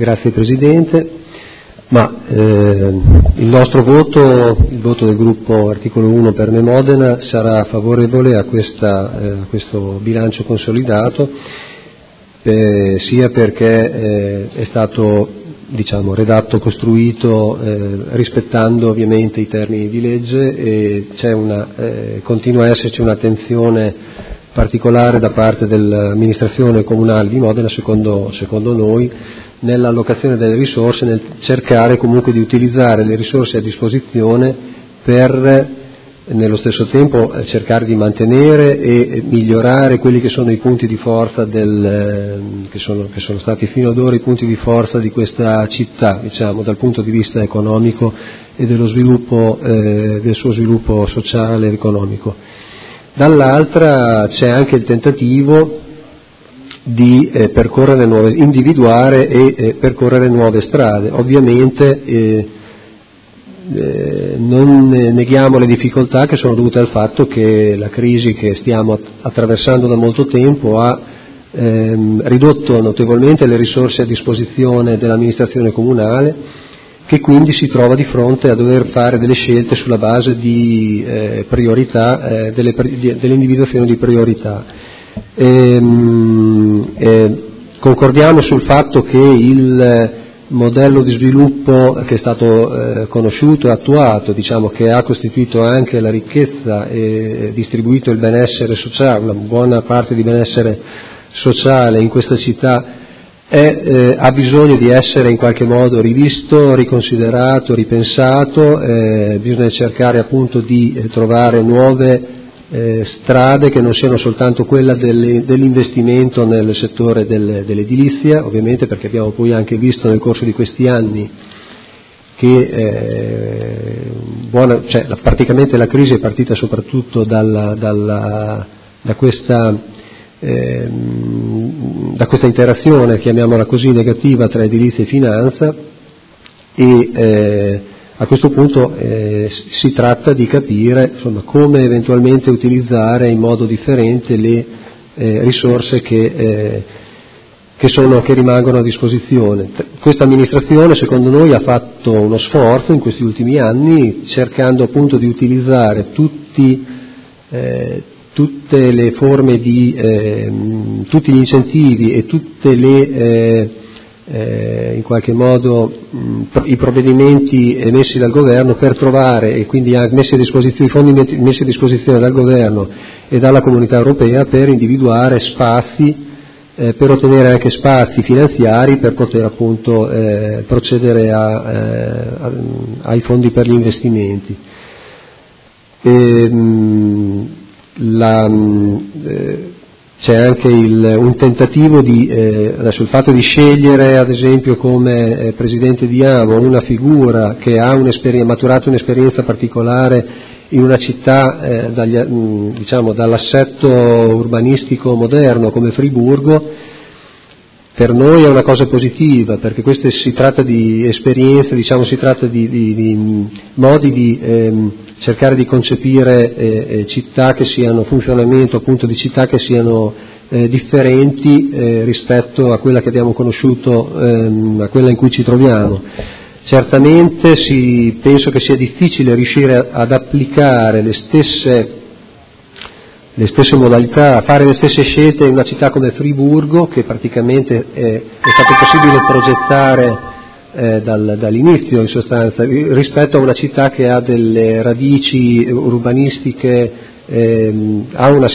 Grazie Presidente. Il nostro voto, il voto del gruppo Articolo 1 per Me Modena sarà favorevole a questo bilancio consolidato, sia perché è stato redatto, costruito rispettando ovviamente i termini di legge e continua a esserci un'attenzione particolare da parte dell'amministrazione comunale di Modena, secondo noi, nell'allocazione delle risorse, nel cercare comunque di utilizzare le risorse a disposizione per nello stesso tempo cercare di mantenere e migliorare quelli che sono i punti di forza che sono stati fino ad ora i punti di forza di questa città, dal punto di vista economico e dello sviluppo del suo sviluppo sociale ed economico. Dall'altra c'è anche il tentativo di individuare e percorrere nuove strade. Ovviamente non neghiamo le difficoltà che sono dovute al fatto che la crisi che stiamo attraversando da molto tempo ha ridotto notevolmente le risorse a disposizione dell'amministrazione comunale, che quindi si trova di fronte a dover fare delle scelte sulla base di priorità, dell'individuazione di priorità. Concordiamo sul fatto che il modello di sviluppo che è stato conosciuto e attuato, che ha costituito anche la ricchezza e distribuito il benessere sociale, una buona parte di benessere sociale in questa città, ha bisogno di essere in qualche modo rivisto, riconsiderato, ripensato. Bisogna cercare appunto di trovare nuove strade che non siano soltanto quella dell'investimento nel settore dell'edilizia, ovviamente, perché abbiamo poi anche visto nel corso di questi anni che praticamente la crisi è partita soprattutto da questa interazione, chiamiamola così, negativa tra edilizia e finanza, e a questo punto si tratta di capire come eventualmente utilizzare in modo differente le risorse che rimangono a disposizione. Questa amministrazione, secondo noi, ha fatto uno sforzo in questi ultimi anni cercando appunto di utilizzare tutte le forme tutti gli incentivi e tutte le in qualche modo i provvedimenti emessi dal governo per trovare, e quindi messi a disposizione, i fondi messi a disposizione dal governo e dalla comunità europea, per individuare spazi, per ottenere anche spazi finanziari per poter appunto procedere ai fondi per gli investimenti. C'è anche un tentativo adesso il fatto di scegliere ad esempio come presidente di AMO una figura che ha maturato un'esperienza particolare in una città dall'assetto urbanistico moderno come Friburgo. Per noi è una cosa positiva, perché si tratta di esperienze, si tratta di modi di cercare di concepire città che siano funzionamento appunto di città che siano differenti rispetto a quella che abbiamo conosciuto, a quella in cui ci troviamo. Certamente penso che sia difficile riuscire ad applicare le stesse modalità, a fare le stesse scelte in una città come Friburgo, che praticamente è stato possibile progettare dall'inizio in sostanza, rispetto a una città che ha delle radici urbanistiche, ha una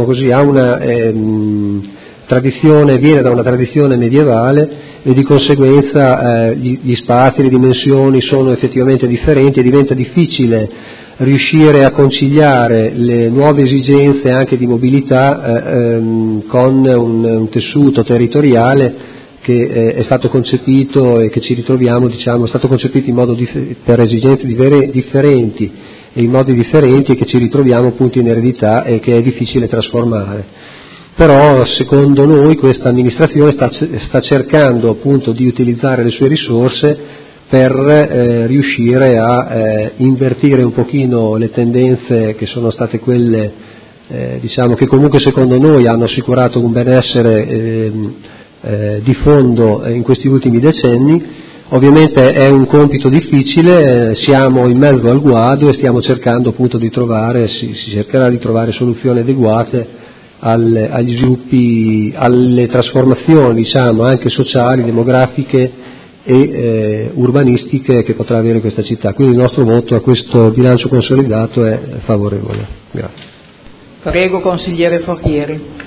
tradizione, viene da una tradizione medievale, e di conseguenza gli spazi, le dimensioni sono effettivamente differenti e diventa difficile riuscire a conciliare le nuove esigenze anche di mobilità con un tessuto territoriale che è stato concepito e che ci ritroviamo, è stato concepito in modo per esigenze differenti e in modi differenti, e che ci ritroviamo appunto in eredità e che è difficile trasformare. Però secondo noi questa amministrazione sta cercando appunto di utilizzare le sue risorse per riuscire a invertire un pochino le tendenze che sono state quelle che comunque secondo noi hanno assicurato un benessere di fondo in questi ultimi decenni. Ovviamente è un compito difficile, siamo in mezzo al guado e stiamo cercando appunto di trovare, si cercherà di trovare soluzioni adeguate agli sviluppi, alle trasformazioni, diciamo, anche sociali, demografiche e urbanistiche che potrà avere questa città. Quindi il nostro voto a questo bilancio consolidato è favorevole. Grazie. Prego, consigliere Forchieri.